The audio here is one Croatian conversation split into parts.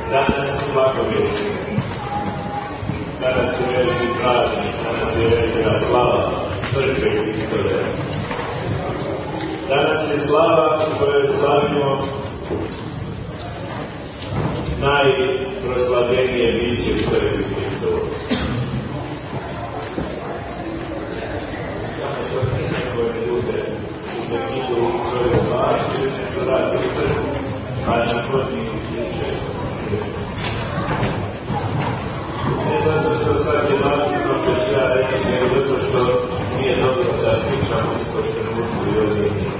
Danas su blagovesti. Danas je veliki praznik, danas je velika slava crkve Hristove. Danas je slava u kojoj slavimo najproslavljenije biće u crkvi Hristovoj. Danas sam nekoje ljude u knjigu u svojoj slavi, što radi u crkvi, a na hodniku ključe. Ne zato što sad je važno što ću ja reći, nego zato što nije dobro da pričamo isto trenutku i odrednije.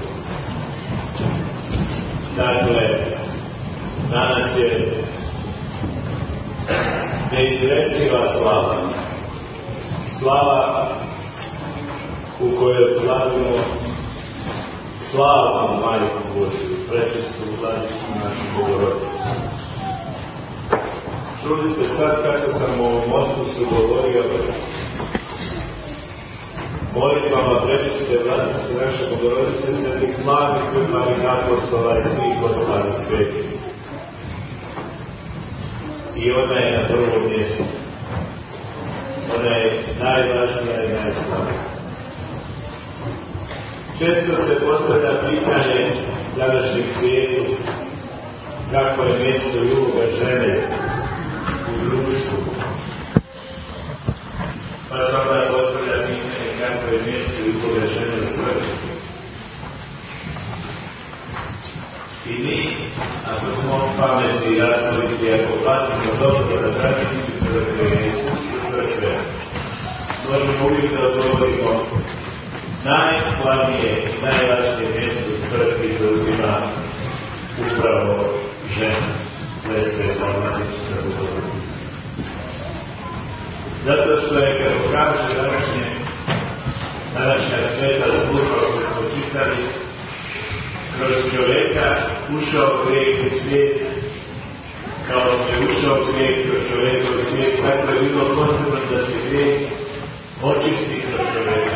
Dakle, danas je neizreciva slava. Slava u kojoj slavimo slavnu Majku Božju, prečistu Vladicu našu Bogorodicu. Čuli ste sad kako sam u ovom otpustu govorio molitvama prečiste Vladice naše Bogorodice, svetih slavnih svetih apostola i svih ostalih svetih. I ona je na prvom mjestu. Ona je najvažnija i najslavnija. Često se postavlja pitanje današnjeg svijetu kako je mjesto i uloga žene u društvu. Pa se onda postavlja pitanje kako je mjesto i uloga žene u crkvi. I mi, ako smo pametni i razboriti, ako platimo dobro da tradiciju crkve i iskustvo crkve, možemo uvijek da odgovorimo najslavnije i najvažnije mjesto u crkvi zauzima upravo žena, presveta Vladična Bogorodica. Zato što je, kako kaže današnja sveta služba koju smo čitali, kroz čovjeka ušao grijeh u svijet, kao što je ušao grijeh kroz čovjeka u svijet, tako je bilo potrebno da se grijeh očisti kroz čovjeka.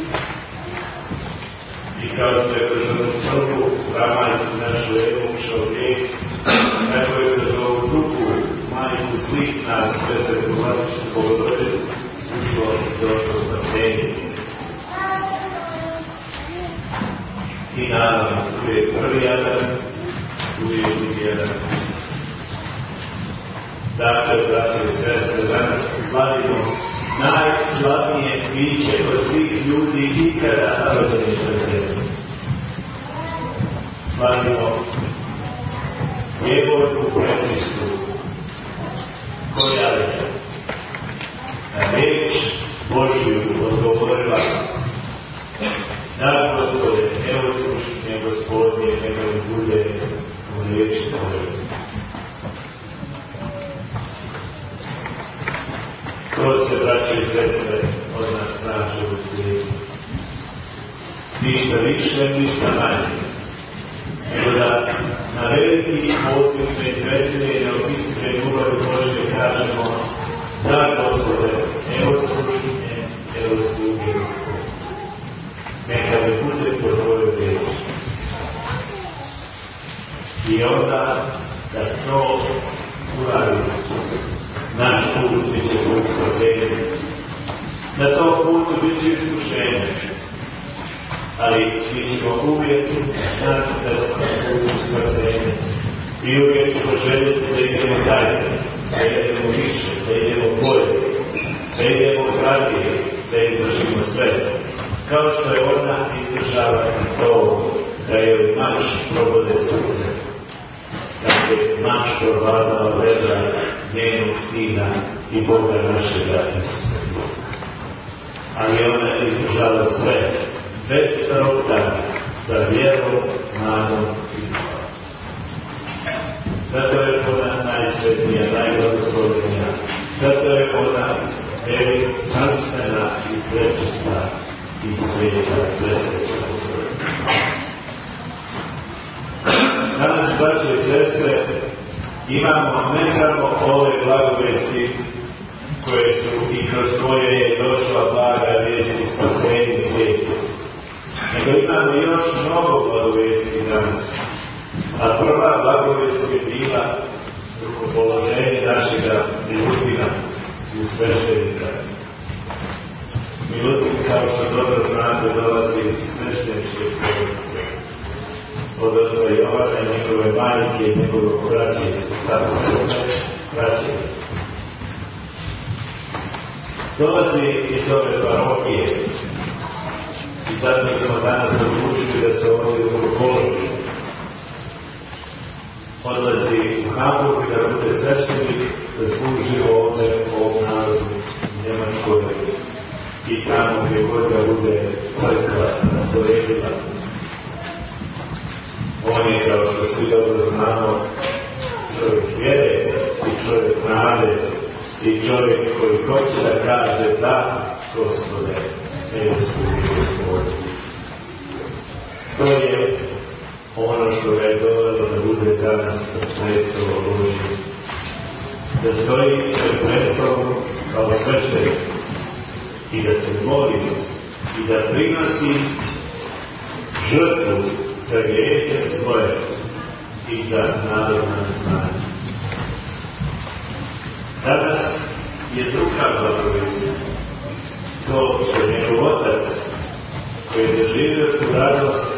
I kao što je kroz ovu prvu ramajku našu Evu ušao grijeh, tako je kroz ovu drugu majku svih nas, sve se Vladičnu Bogorodicu, došlo spasenje. I naravno, tu je prvi Adam, tu je drugi Adam. Dakle, braće i sestre, danas slavimo najslavnije biće od svih ljudi ikada rođenih na zemlji. Slavimo Djevojku prečistu, koja je na riječ Božju odgovorila: da, Gospode, evo slušanje Gospodnje, neka mi bude u riječi Tvojoj. To se, braće i sestre, od nas traži u svijetu. Ništa više, ništa manje. Nego da na veliki poziv i predsjedne neopisne ljubavi Božje kažemo: da, Gospode, evo slušanje, evo sluge Gospode. Neka mi bude po Tvojoj riječi. I onda, da to uradimo, naš put bit će put spasenja. Na tom putu bit će iskušenje. Ali mi ćemo uvijek znati da smo na putu spasenja. I uvijek ćemo željeti da idemo dalje, da idemo više, da idemo bolje, da idemo radije, da izdržimo sve. Kao što je ona izdržava to da je mač probode srce. Dakle, mač probada vedra njenog Sina i Boga našega Isusa Hrista. Ali ona izdržava sve, bez roka, sa vjerom, nadom i ljubavom. Zato je ona najsvetnija, najblagoslovnija. Zato je ona veličanstvena i prečista i sveta presveta Bogorodica. Danas, braće i sestre, imamo ne samo ove blagovesti koje su i kroz koje je došla blaga vijesti spasenja svijeta, nego imamo još mnogo blagovesti danas. A prva blagovest je bila rukopoloženje našega Milutina u sveštenika. Milutin, kao što dobro znate, dolazi iz svešteničke porodice. Od oca Jovana i njegove majke i njegovog braća i braće. Dolazi iz ove parohije i zato smo danas odlučili da se ovdje rukopoloži. Odlazi u Hamburg da bude sveštenik, da služi ovdje ovom narodu u Njemačkoj i tamo gdje god da bude crkva rasporedila. On je, kao što svi dobro znamo, čovjek vjere i čovjek nade i čovjek koji hoće da kaže da, Gospode, nebesku Gospodu. To je ono što ga je dovelo da bude danas predstavljeno Božje. Da stoji pred predstavom kao sveštenik i da se moli i da prinosi žrtvu za grijehe svoje i za narodna neznanja. Danas je druga blagovest. To što njegov otac koji je doživio tu radost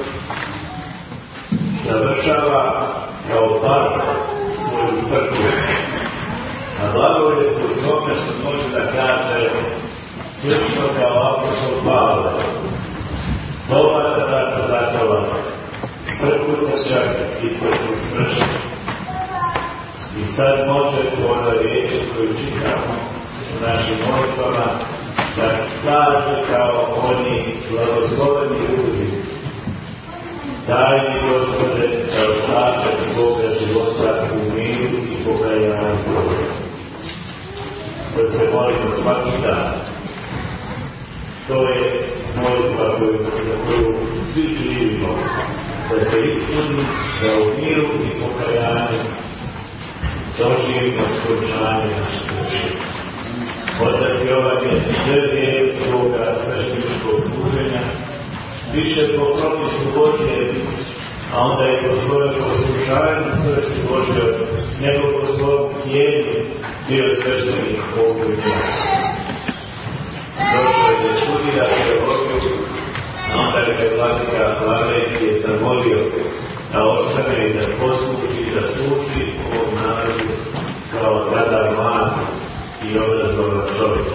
završava kao par svoju crkvu. A blagovest u tome što može da kaže slično kao apostol Pavle. Dobar da vrata zakala, prkuta čak i prkut smršan. I sad može po onoj riječi koju čitamo u našim molitvama da kaže kao oni blagosloveni ljudi. Daj mi, Gospode, da ostatak svoga života u miru i pokajanju. Da se molimo svaki dan. To je molitva za koju svi živimo. Da se ispuni, da u miru i pokajanju doživimo skončanje naše duše. Otac Jovan je sve vrijeme svoga svešteničkog služenja više po propisu Božje, a onda je po svoje poslušanje crkvi Božje, nego po svojom htjenju bio sveštenik ovog dnja. Došao je da studira teologiju, a onda je vladika Lavrentije zamolio da ostane i da posluži i da služi ovom narodu kao tada mlad i obrazovan čovjek.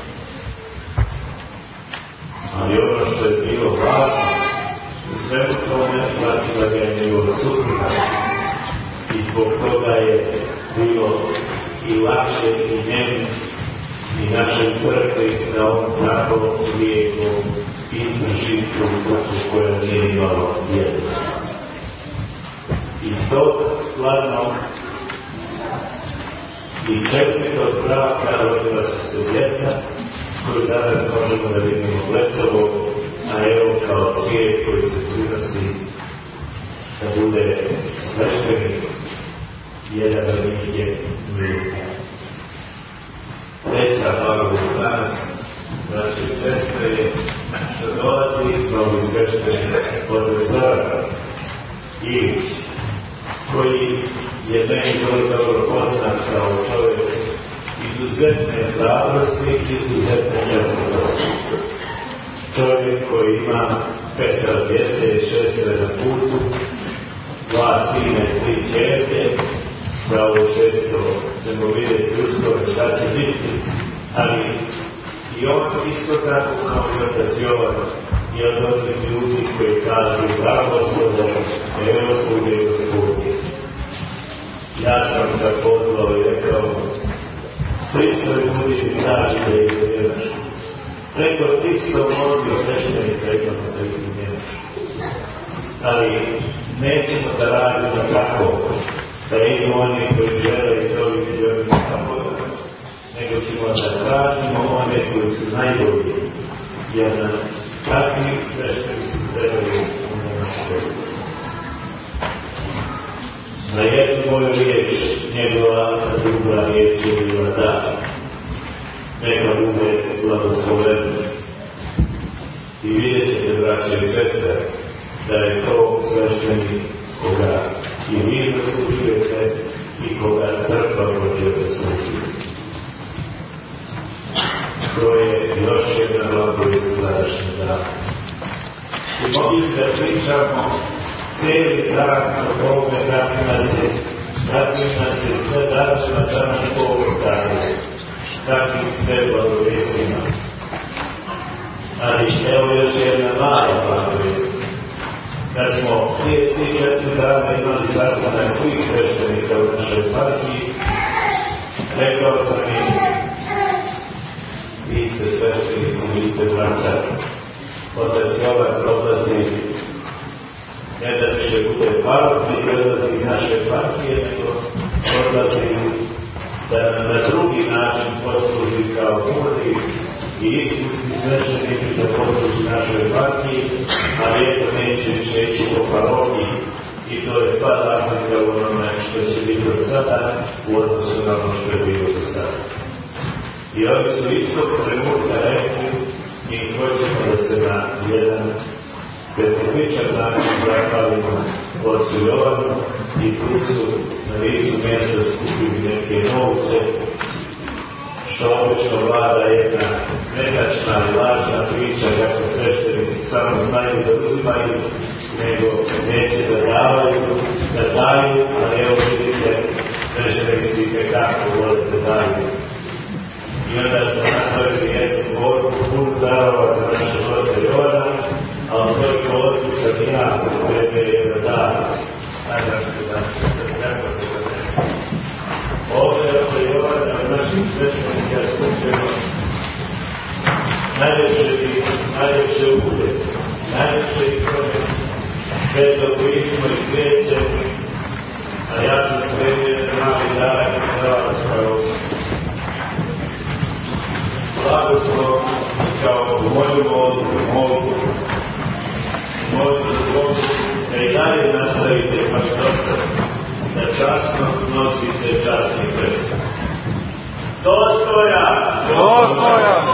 Ali ono što je bilo važno, u svemu tome platila ga je njegova supruga i zbog toga je bilo i lakše i njemu i našoj crkvi da on tako lijepo izdrži tu putu koja nije imala vjernosti. Iz tog skladnog i četvrtog braka rodila su se djeca, koju danas možemo da vidimo Blecovo, a evo kao cvijet koji se prinosi da bude sveštenik, jedan od njih je Milutin. Treća blagodat danas, braće i sestre, je što dolazi novi sveštenik od Zoran Ilić, koji je meni vrlo dobro poznat kao čovjek izuzetne hrabrosti i izuzetne čestitosti. Čovjek koji ima 5 djece i 6 na putu, 2 sina i 3 kćerke, da ovo 600 ćemo vidjeti uskoro šta će biti, ali i on isto tako kao i otac Jovan je od onih ljudi koji kažu da Gospode, evo sluge Gospodje. Ja sam ga pozvao i rekao 300 ljudi mi traži da ih u Njemačku. Preko 300 molbi sveštenika imamo da ih u Njemačku. Ali nećemo da radimo tako, da idu oni koji žele iz ovih ljudi tako, nego ćemo da tražimo one koji su najbolji, jer nam takvi sveštenici trebaju u Njemačkoj. Na jednu moju riječ, njegova druga riječ je bila da. Neka bude blagoslovena. I vidjet ćete, braće i sestre, da je to sveštenik koga i vi zaslužujete i koga crkva može da služi. To je još jedna blagost današnji dan. I mogli da pričamo cijeli dan o tome kakvi nas je sve dače na danas Bog daje, kakvim sve blagovestima. Ali evo još jedna mala blagovest. Kad smo prije 3-4 dana imali sastanak svih sveštenika u našoj partiji, rekao sam im, vi ste sveštenici, vi ste braća, otac Jovan odlazi, ne da više bude parok, ne odlazi naše partije, nego odlazi da na drugi način posluži kao mudri i iskusni sveštenik da posluži našoj partiji, ali eto neće više ići po parohiji i to je sva razlika u onome što će biti od sada u odnosu na ono što je bilo do sada. I oni su istog trenutka rekli i hoćemo da se na jedan specifičan način zahvalimo Otcu Jovanu i tu su na licu mjesta skupili neke novce, što obično vlada jedna netačna i lažna priča kako sveštenici samo znaju da uzimaju, nego neće da daju, ali evo vidite, sveštenici kako vole da daju. I onda smo napravili jednu borbu punu darova za naše Otca Jovana, a od toj borbi sam i ja pripremio jedan dar. Nadam se da će se tako da ovdje je Otca Jovana od naših sveštenika skučeno najljepše uvijek, najljepše ikone, Sveto pismo i cvijeće, a ja sam spremio mali dar za vas kao blagoslov kao moju molbu Bogu da i dalje nastavite baš dosta, da časno nosite časni krst. Dostoja!